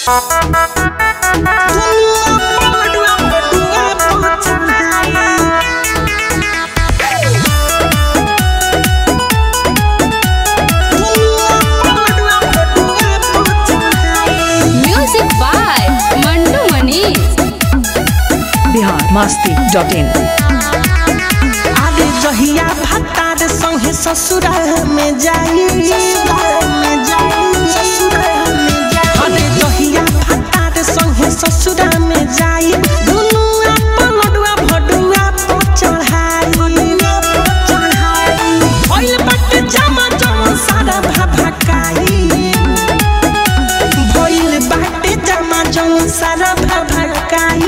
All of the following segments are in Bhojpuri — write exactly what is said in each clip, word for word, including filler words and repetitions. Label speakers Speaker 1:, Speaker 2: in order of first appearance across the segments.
Speaker 1: बिहार मस्ती डॉट इन।
Speaker 2: आगे जहिया भत्तार संगे ससुराल में जाई अरे जहिया भत्तार संगे ससुराल में जाई दुनू अपन लडुआ भडुआ पर चढ़ाई भइल बाटे जमा जमा सारा भभकाई भइल बाटे जमा जमा सारा भभकाई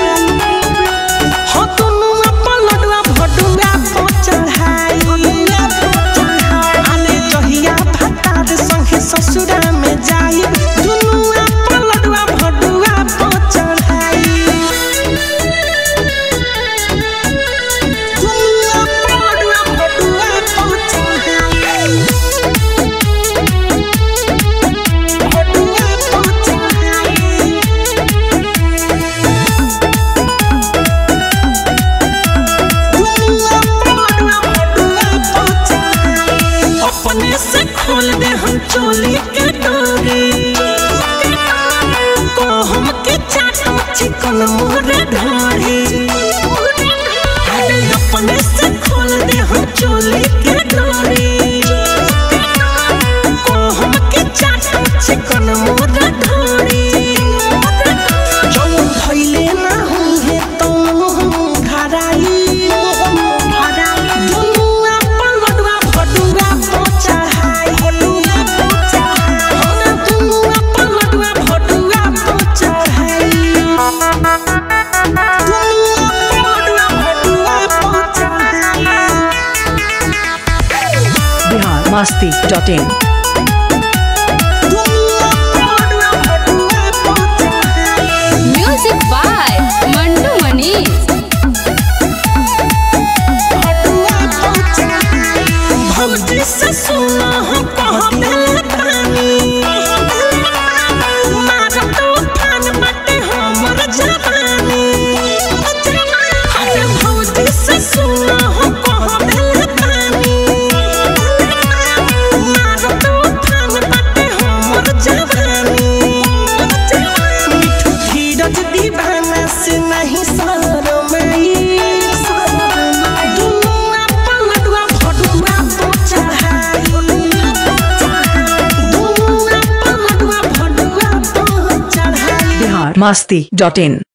Speaker 2: ससुरा में जाई दुनू अपन लडुआ भडुआ पर चढ़ाई दुनू अपन लडुआ भडुआ पर चढ़ाई भडुआ पर चढ़ाई दुनू अपन लडुआ भडुआ पर चढ़ाई अपने से खोल दे हम चोली के डोरी को हम के चाटो चिकन मोरे ढोरी अपने से खोल दे हम चोली के डोरी को हम के चाटो चिकन मोरे ढोरी जो धइले ना हुई है तो घराई
Speaker 1: Bihar Masti dot in.
Speaker 3: Music by Mandu Manish.
Speaker 2: भौजी से सुना हम कहते पानी मार तो फान मटे हमर जवानी अरे भौजी से सुना हम कहते पानी मार तो फान मटे हमर जवानी मिठू धीरज दीवाना से नहीं शरमाई
Speaker 1: बिहार मस्ती डॉट इन।